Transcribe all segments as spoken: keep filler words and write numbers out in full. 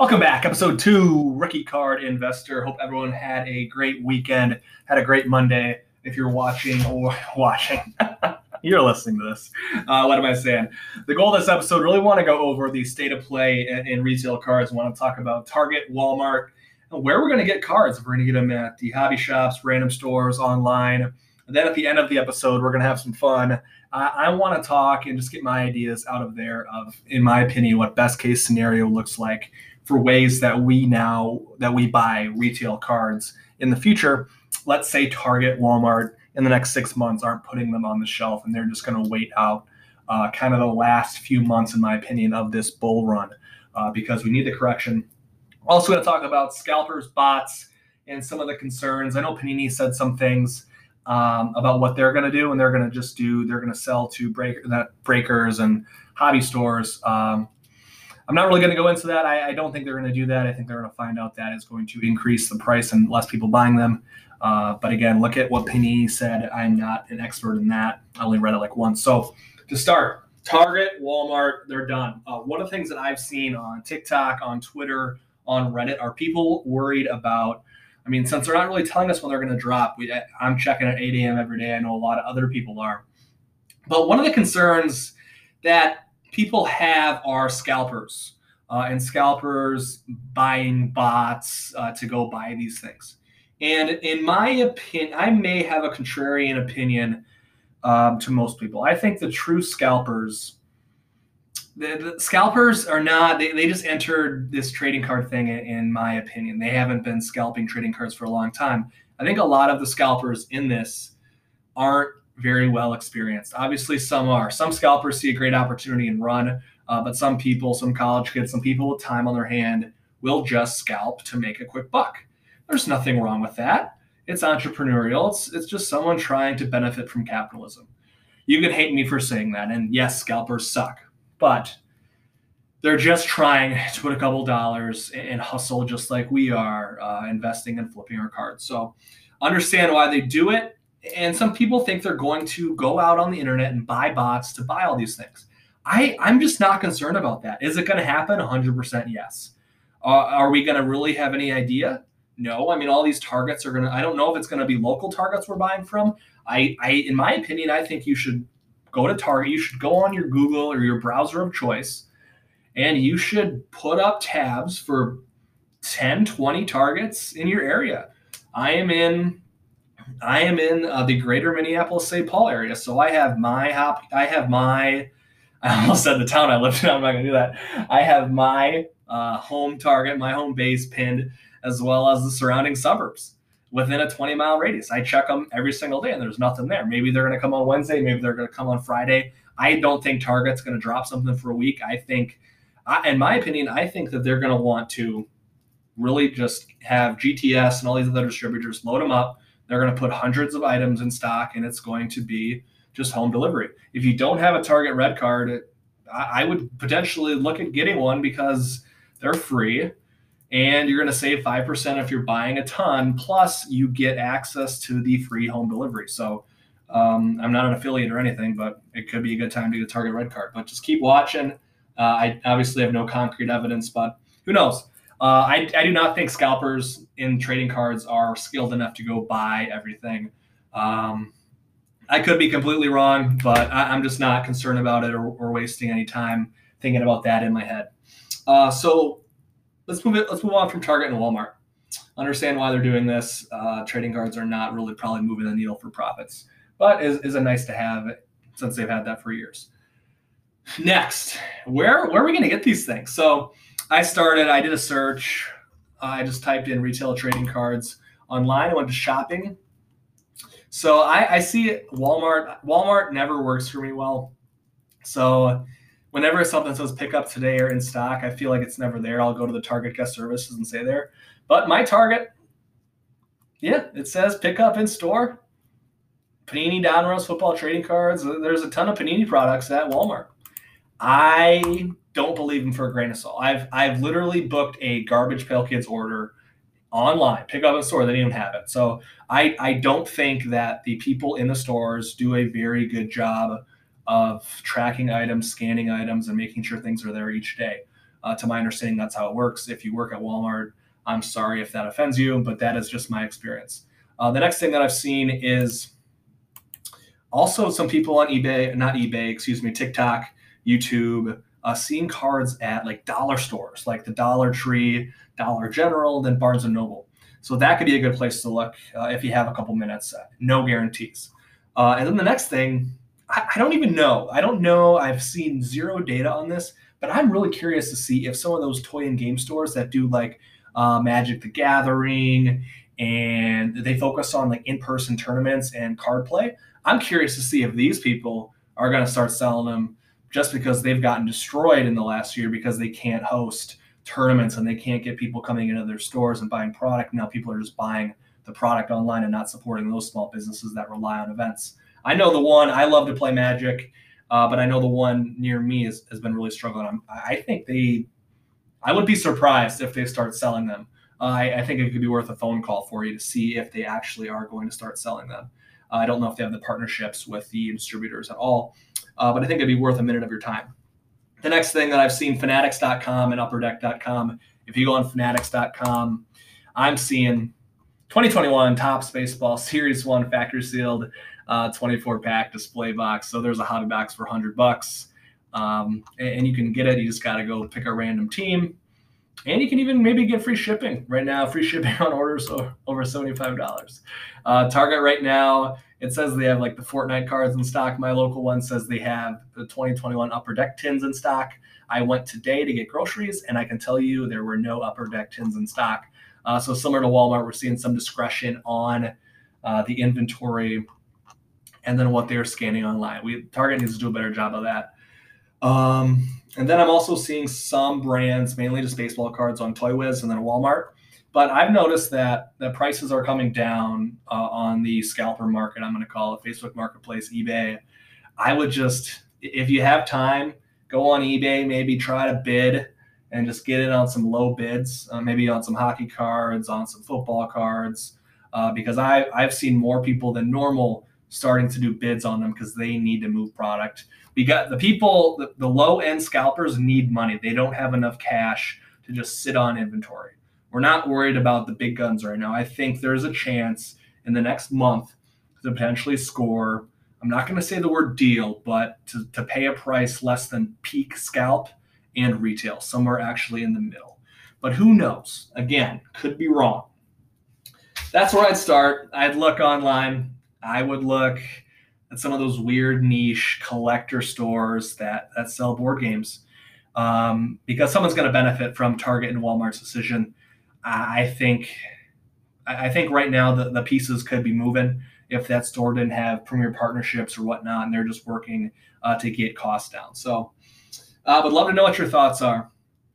Welcome back, episode two, Rookie Card Investor. Hope everyone had a great weekend, had a great Monday. If you're watching or watching, you're listening to this. Uh, what am I saying? The goal of this episode, really want to go over the state of play in, in retail cards. I want to talk about Target, Walmart, and where we're going to get cards. If we're going to get them at the hobby shops, random stores, online. And then at the end of the episode, we're going to have some fun. I, I want to talk and just get my ideas out of there of, in my opinion, what best case scenario looks like for ways that we now, that we buy retail cards in the future. Let's say Target, Walmart in the next six months aren't putting them on the shelf and they're just going to wait out uh, kind of the last few months, in my opinion, of this bull run uh, because we need the correction. Also going to talk about scalpers, bots, and some of the concerns. I know Panini said some things um, about what they're going to do, and they're going to just do, they're going to sell to break, that breakers and hobby stores. Um, I'm not really going to go into that. I, I don't think they're going to do that. I think they're going to find out that it's going to increase the price and less people buying them. Uh, but again, look at what Panini said. I'm not an expert in that. I only read it like once. So to start, Target, Walmart, they're done. Uh, one of the things that I've seen on TikTok, on Twitter, on Reddit are people worried about, I mean, since they're not really telling us when they're going to drop, we, I'm checking at eight a.m. every day. I know a lot of other people are. But one of the concerns that people have are scalpers uh, and scalpers buying bots uh, to go buy these things. And in my opinion, I may have a contrarian opinion um, to most people. I think the true scalpers, the, the scalpers are not, they, they just entered this trading card thing, in, in my opinion. They haven't been scalping trading cards for a long time. I think a lot of the scalpers in this aren't very well experienced. Obviously, some are. Some scalpers see a great opportunity and run, uh, but some people, some college kids, some people with time on their hand will just scalp to make a quick buck. There's nothing wrong with that. It's entrepreneurial. It's it's just someone trying to benefit from capitalism. You can hate me for saying that, and yes, scalpers suck, but they're just trying to put a couple dollars and hustle just like we are uh, investing and flipping our cards. So understand why they do it. And some people think they're going to go out on the internet and buy bots to buy all these things. I, I'm just not concerned about that. Is it going to happen? one hundred percent yes. Uh, are we going to really have any idea? No. I mean, all these targets are going to, I don't know if it's going to be local targets we're buying from. I, I, in my opinion, I think you should go to Target. You should go on your Google or your browser of choice, and you should put up tabs for ten, twenty targets in your area. I am in I am in uh, the greater Minneapolis-Saint Paul area, so I have my hop. I have my. I almost said the town I live in. I'm not going to do that. I have my uh, home target, my home base pinned, as well as the surrounding suburbs within a twenty mile radius. I check them every single day, and there's nothing there. Maybe they're going to come on Wednesday. Maybe they're going to come on Friday. I don't think Target's going to drop something for a week. I think, I, in my opinion, I think that they're going to want to really just have G T S and all these other distributors load them up. They're going to put hundreds of items in stock, and it's going to be just home delivery. If you don't have a Target Red card, I would potentially look at getting one because they're free, and you're going to save five percent if you're buying a ton, plus you get access to the free home delivery. So um, I'm not an affiliate or anything, but it could be a good time to get a Target Red card. But just keep watching. Uh, I obviously have no concrete evidence, but who knows? Uh, I, I do not think scalpers in trading cards are skilled enough to go buy everything. Um, I could be completely wrong, but I, I'm just not concerned about it or, or wasting any time thinking about that in my head. Uh, so let's move it. Let's move on from Target and Walmart. Understand why they're doing this. Uh, trading cards are not really probably moving the needle for profits, but is, is a nice to have since they've had that for years. Next, where where are we going to get these things? So I started, I did a search. Uh, I just typed in retail trading cards online. I went to shopping. So I, I see Walmart. Walmart never works for me well. So whenever something says pick up today or in stock, I feel like it's never there. I'll go to the Target guest services and say there. But my Target, yeah, it says pick up in store. Panini Donruss football trading cards. There's a ton of Panini products at Walmart. I don't believe them for a grain of salt. I've I've literally booked a Garbage Pail Kids order online, pick up in store. They didn't even have it. So I, I don't think that the people in the stores do a very good job of tracking items, scanning items, and making sure things are there each day. Uh, to my understanding, that's how it works. If you work at Walmart, I'm sorry if that offends you, but that is just my experience. Uh, the next thing that I've seen is also some people on eBay, not eBay, excuse me, TikTok, YouTube, uh, seeing cards at like dollar stores, like the Dollar Tree, Dollar General, then Barnes and Noble. So that could be a good place to look uh, if you have a couple minutes. Uh, no guarantees. Uh, and then the next thing, I, I don't even know. I don't know. I've seen zero data on this, but I'm really curious to see if some of those toy and game stores that do like uh, Magic the Gathering and they focus on like in-person tournaments and card play, I'm curious to see if these people are going to start selling them just because they've gotten destroyed in the last year because they can't host tournaments and they can't get people coming into their stores and buying product. Now people are just buying the product online and not supporting those small businesses that rely on events. I know the one, I love to play Magic, uh, but I know the one near me is, has been really struggling. I'm, I think they, I would be surprised if they start selling them. Uh, I, I think it could be worth a phone call for you to see if they actually are going to start selling them. Uh, I don't know if they have the partnerships with the distributors at all, uh, but I think it'd be worth a minute of your time. The next thing that I've seen, fanatics dot com and upper deck dot com. If you go on fanatics dot com, I'm seeing twenty twenty-one Topps Baseball Series one factory sealed uh, twenty-four pack display box. So there's a hobby box for one hundred bucks. Um, and, and you can get it. You just got to go pick a random team. And you can even maybe get free shipping right now, free shipping on orders over seventy-five dollars. Uh, Target right now, it says they have like the Fortnite cards in stock. My local one says they have the twenty twenty-one Upper Deck tins in stock. I went today to get groceries, and I can tell you there were no Upper Deck tins in stock. Uh, so similar to Walmart, we're seeing some discretion on uh, the inventory and then what they're scanning online. We Target needs to do a better job of that. Um, and then I'm also seeing some brands, mainly just baseball cards on ToyWiz and then Walmart. But I've noticed that the prices are coming down uh, on the scalper market. I'm going to call it Facebook Marketplace, eBay. I would just, if you have time, go on eBay, maybe try to bid and just get in on some low bids, uh, maybe on some hockey cards, on some football cards, uh, because I, I've seen more people than normal starting to do bids on them because they need to move product. We got the people, the, the low-end scalpers need money. They don't have enough cash to just sit on inventory. We're not worried about the big guns right now. I think there's a chance in the next month to potentially score, I'm not going to say the word deal, but to, to pay a price less than peak scalp and retail, somewhere actually in the middle. But who knows? Again, could be wrong. That's where I'd start. I'd look online. I would look at some of those weird niche collector stores that, that sell board games um, because someone's going to benefit from Target and Walmart's decision. I think I think right now the, the pieces could be moving if that store didn't have premier partnerships or whatnot, and they're just working uh, to get costs down. So I uh, would love to know what your thoughts are.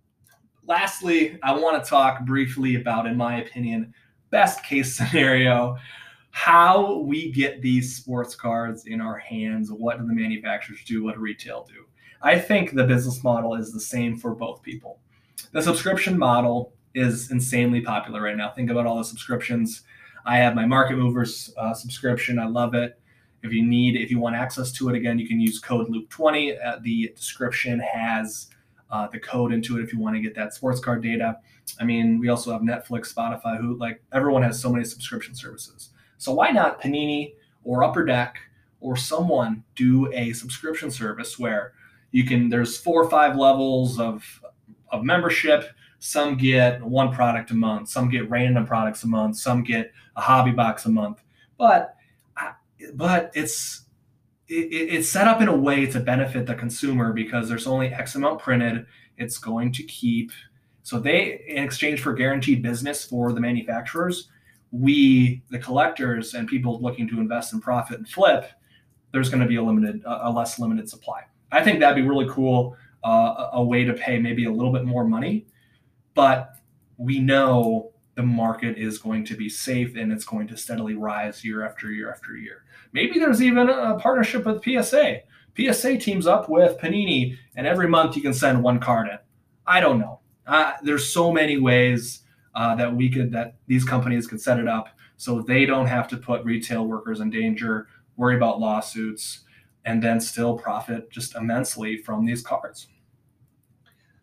Lastly, I want to talk briefly about, in my opinion, best case scenario, how we get these sports cards in our hands. What do the manufacturers do? What do retail do? I think the business model is the same for both people. The subscription model is insanely popular right now. Think about all the subscriptions. I have my Market Movers uh, subscription. I love it. If you need, if you want access to it, again, you can use code Luke twenty. Uh, the description has uh, the code into it if you want to get that sports card data. I mean, we also have Netflix, Spotify, who like everyone has so many subscription services. So why not Panini or Upper Deck or someone do a subscription service where you can, there's four or five levels of, of membership. Some get one product a month, some get random products a month, some get a hobby box a month. But but it's it, it's set up in a way to benefit the consumer because there's only X amount printed. It's going to keep, so they, in exchange for guaranteed business for the manufacturers, we, the collectors and people looking to invest in profit and flip, there's going to be a limited, a less limited supply. I think that'd be really cool, uh, a way to pay maybe a little bit more money. But we know the market is going to be safe and it's going to steadily rise year after year after year. Maybe there's even a partnership with P S A. P S A teams up with Panini, and every month you can send one card in. I don't know. Uh, there's so many ways uh, that we could, that these companies could set it up so they don't have to put retail workers in danger, worry about lawsuits, and then still profit just immensely from these cards.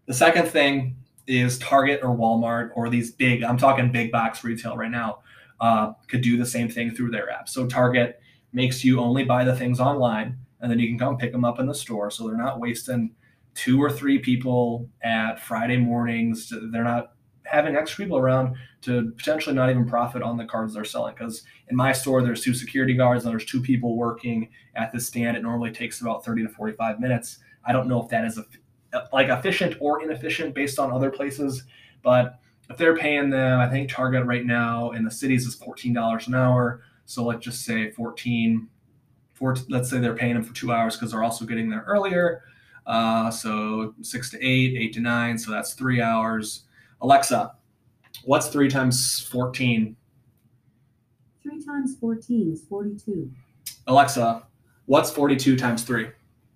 The second thing is Target or Walmart or these big, I'm talking big box retail right now, uh, could do the same thing through their app. So Target makes you only buy the things online, and then you can come pick them up in the store. So they're not wasting two or three people at Friday mornings. They're not having extra people around to potentially not even profit on the cards they're selling. Because in my store, there's two security guards and there's two people working at the stand. It normally takes about thirty to forty-five minutes. I don't know if that is a like efficient or inefficient based on other places, but if they're paying them, I think Target right now in the cities is fourteen dollars an hour. So let's just say fourteen, fourteen let's say they're paying them for two hours because they're also getting there earlier. Uh, so six to eight, eight to nine. So that's three hours. Alexa, what's three times fourteen? Three times fourteen is forty-two. Alexa, what's forty-two times three?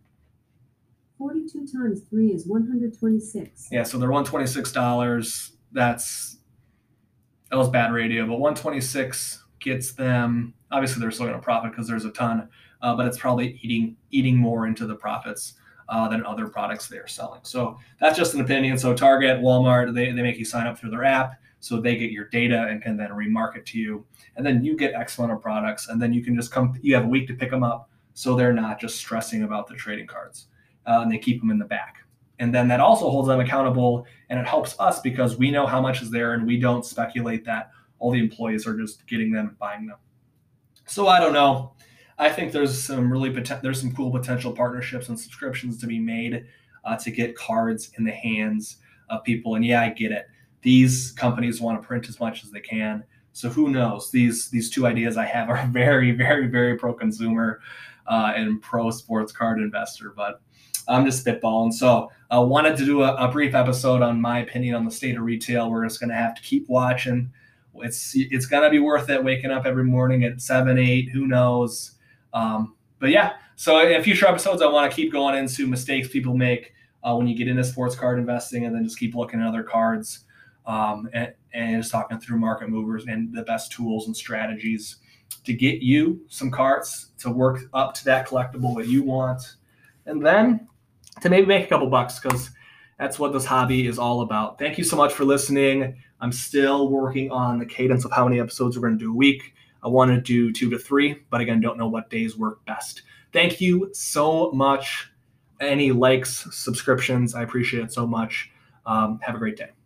forty-two times three is one hundred twenty-six. Yeah, so they're one hundred twenty-six dollars. That's, that was bad radio, but one hundred twenty-six gets them, obviously they're still going to profit because there's a ton, uh, but it's probably eating eating more into the profits uh, than other products they're selling. So that's just an opinion. So Target, Walmart, they, they make you sign up through their app, so they get your data and can then remarket to you. And then you get X amount of products, and then you can just come, you have a week to pick them up, so they're not just stressing about the trading cards. Uh, and they keep them in the back. And then that also holds them accountable, and it helps us because we know how much is there and we don't speculate that all the employees are just getting them and buying them. So I don't know. I think there's some really there's some cool potential partnerships and subscriptions to be made uh, to get cards in the hands of people. And yeah, I get it. These companies want to print as much as they can. So who knows? These these two ideas I have are very, very, very pro-consumer uh, and pro-sports card investor, but I'm just spitballing. So I uh, wanted to do a, a brief episode on my opinion on the state of retail. We're just going to have to keep watching. It's it's going to be worth it waking up every morning at seven, eight, who knows. Um, but yeah, so in future episodes, I want to keep going into mistakes people make uh, when you get into sports card investing, and then just keep looking at other cards um, and, and just talking through market movers and the best tools and strategies to get you some cards to work up to that collectible that you want. And then to maybe make a couple bucks, because that's what this hobby is all about. Thank you so much for listening. I'm still working on the cadence of how many episodes we're going to do a week. I want to do two to three, but again, don't know what days work best. Thank you so much. Any likes, subscriptions, I appreciate it so much. Um, have a great day.